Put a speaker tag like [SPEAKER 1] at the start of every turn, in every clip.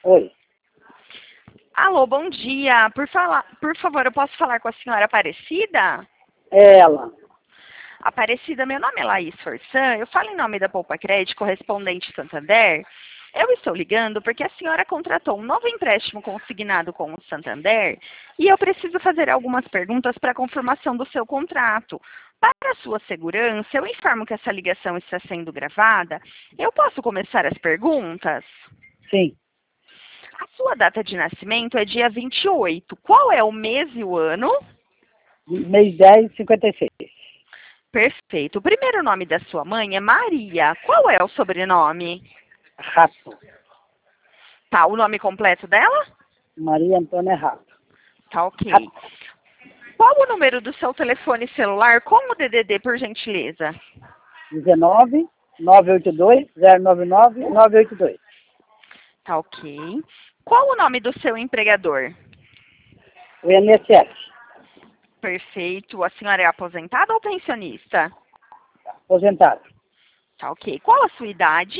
[SPEAKER 1] Oi,
[SPEAKER 2] Alô, bom dia. Por favor, eu posso falar com a senhora Aparecida?
[SPEAKER 1] é ela.
[SPEAKER 2] Aparecida, meu nome é Laís Forçan. Eu falo em nome da Poupa Crédito, correspondente Santander. Eu estou ligando porque a senhora contratou um novo empréstimo consignado com o Santander e eu preciso fazer algumas perguntas para a confirmação do seu contrato. Para a sua segurança, eu informo que essa ligação está sendo gravada. Eu posso começar as perguntas?
[SPEAKER 1] Sim,
[SPEAKER 2] A sua data de nascimento é dia 28. Qual é o mês e o ano?
[SPEAKER 1] mês 10, 56.
[SPEAKER 2] Perfeito. O primeiro nome da sua mãe é Maria. Qual é o sobrenome?
[SPEAKER 1] Rato.
[SPEAKER 2] Tá, o nome completo dela?
[SPEAKER 1] Maria Antônia Rato.
[SPEAKER 2] Tá, ok.
[SPEAKER 1] Rato.
[SPEAKER 2] Qual o número do seu telefone celular com o DDD, por gentileza?
[SPEAKER 1] 19 982 099 982.
[SPEAKER 2] Tá, ok. Qual o nome do seu empregador?
[SPEAKER 1] O INSS.
[SPEAKER 2] Perfeito. A senhora é aposentada ou pensionista?
[SPEAKER 1] Aposentado.
[SPEAKER 2] Tá, ok. Qual a sua idade?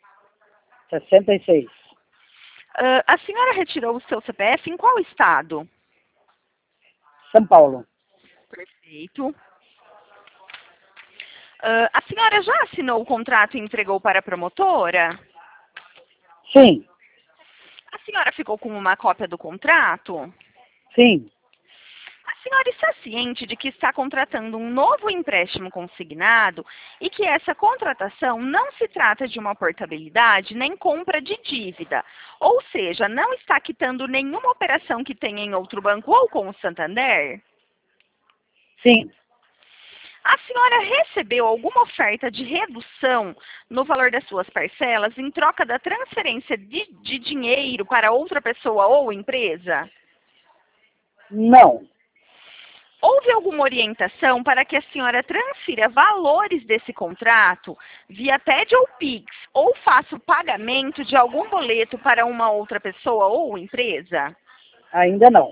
[SPEAKER 1] 66.
[SPEAKER 2] A senhora retirou o seu CPF em qual estado?
[SPEAKER 1] São Paulo.
[SPEAKER 2] Perfeito. A senhora já assinou o contrato e entregou para a promotora?
[SPEAKER 1] Sim,
[SPEAKER 2] A senhora ficou com uma cópia do contrato?
[SPEAKER 1] sim.
[SPEAKER 2] A senhora está ciente de que está contratando um novo empréstimo consignado e que essa contratação não se trata de uma portabilidade nem compra de dívida, ou seja, não está quitando nenhuma operação que tenha em outro banco ou com o Santander?
[SPEAKER 1] Sim.
[SPEAKER 2] A senhora recebeu alguma oferta de redução no valor das suas parcelas em troca da transferência de dinheiro para outra pessoa ou empresa?
[SPEAKER 1] Não.
[SPEAKER 2] Houve alguma orientação para que a senhora transfira valores desse contrato via TED ou Pix ou faça o pagamento de algum boleto para uma outra pessoa ou empresa?
[SPEAKER 1] Ainda não.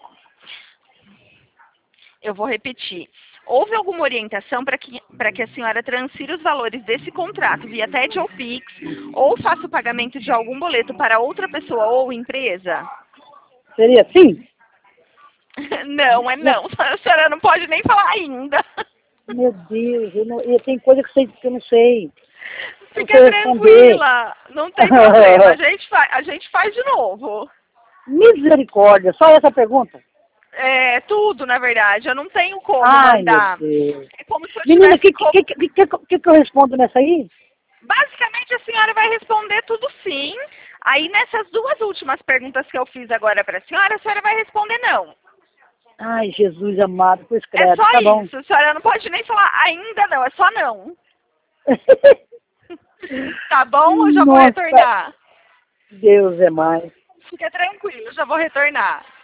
[SPEAKER 2] Eu vou repetir. Houve alguma orientação para que a senhora transfira os valores desse contrato via TED ou Pix ou faça o pagamento de algum boleto para outra pessoa ou empresa?
[SPEAKER 1] Seria sim?
[SPEAKER 2] Não, é não. A senhora não pode nem falar ainda.
[SPEAKER 1] Meu Deus, tem coisa que eu não sei. Eu não
[SPEAKER 2] Fica
[SPEAKER 1] sei responder.
[SPEAKER 2] tranquila, não tem problema. A gente faz de novo.
[SPEAKER 1] Misericórdia, só essa pergunta?
[SPEAKER 2] É, tudo, na verdade. Eu não tenho como
[SPEAKER 1] Ai, meu
[SPEAKER 2] mandar.
[SPEAKER 1] Deus.
[SPEAKER 2] É como se eu
[SPEAKER 1] Menina, o
[SPEAKER 2] tivesse.
[SPEAKER 1] que eu respondo nessa aí?
[SPEAKER 2] Basicamente, a senhora vai responder tudo sim. Aí, nessas duas últimas perguntas que eu fiz agora para a senhora vai responder não.
[SPEAKER 1] Ai, Jesus amado, pois
[SPEAKER 2] É
[SPEAKER 1] credo,
[SPEAKER 2] só
[SPEAKER 1] tá bom.
[SPEAKER 2] isso. A senhora não pode nem falar ainda não, é só não. Tá bom? Eu já vou
[SPEAKER 1] Nossa,
[SPEAKER 2] retornar.
[SPEAKER 1] Deus é mais.
[SPEAKER 2] Fica tranquilo, eu já vou retornar.